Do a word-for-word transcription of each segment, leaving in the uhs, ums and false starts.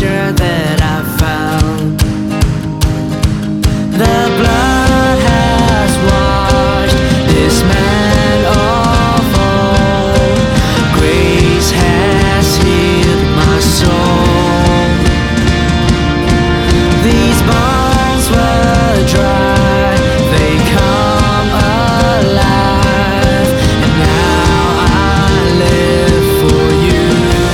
treasure that I found. The blood has washed this man of old. Grace has healed my soul. These bones were dry, they come alive, and now I live for you.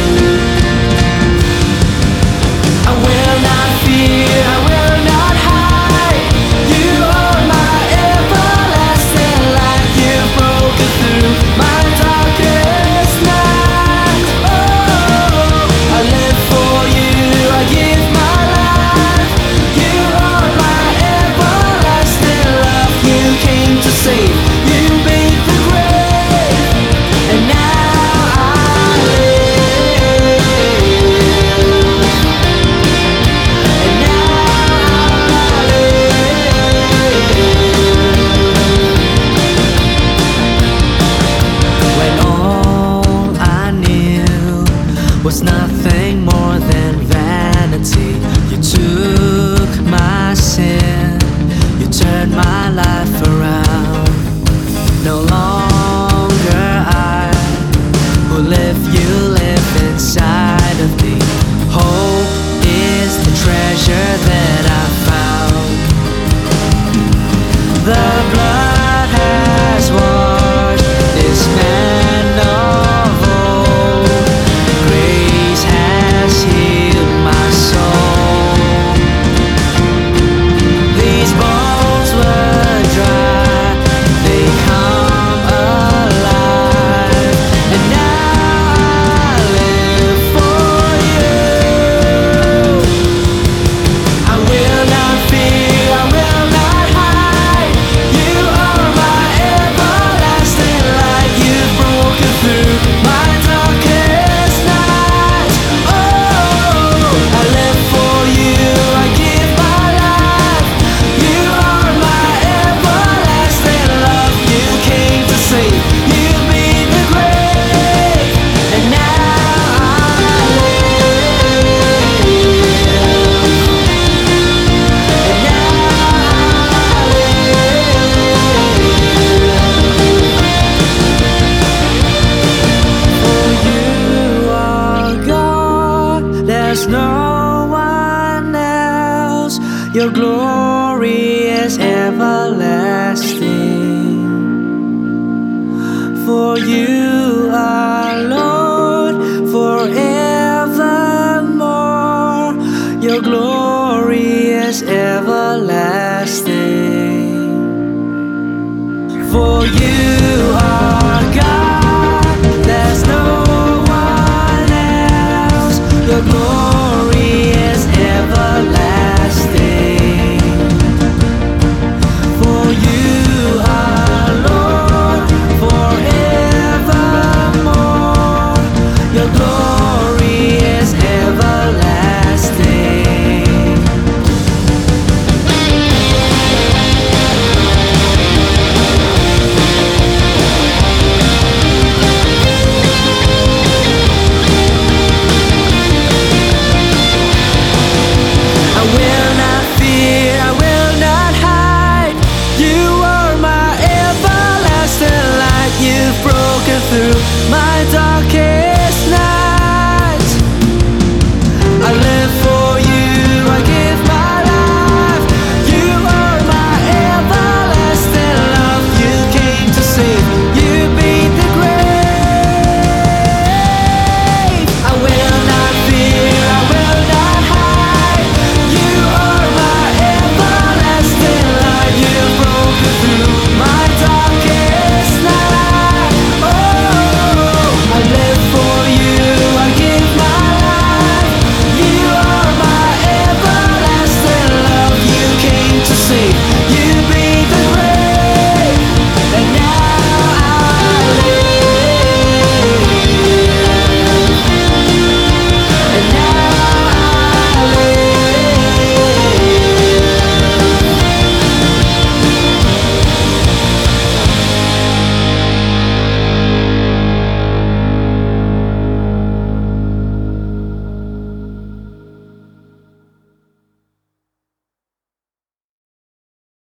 I will not fear, I will not hide. You are my everlasting light. You've broken through my darkest night. Oh, I live for you, I give my life. You are my everlasting love. You came to save, you beat the grave, and now I live. And now I live. When all I knew was nothing more than vanity, you took my sin, you turned my life around. No longer I who live, you live inside of me. Hope is the treasure that I found. The blood has washed this man of old. Grace has healed my soul. These bones were dry, they come alive, and now I live for you. I will not fear, I will not hide. You are my everlasting light. You've broken through my darkest night. Oh, I live for you, I give my life. You are my everlasting love. You came to save, you beat the grave, and now I live. And now I live. For you are God, there's no one else. Your glory is everlasting. For you are Lord forevermore. Your glory is everlasting. For you are God, there's no one else. Your glory is everlasting. For you are Lord forevermore. Your glory is everlasting. I will not fear, I will not hide. You are my everlasting light. You've broken through my dark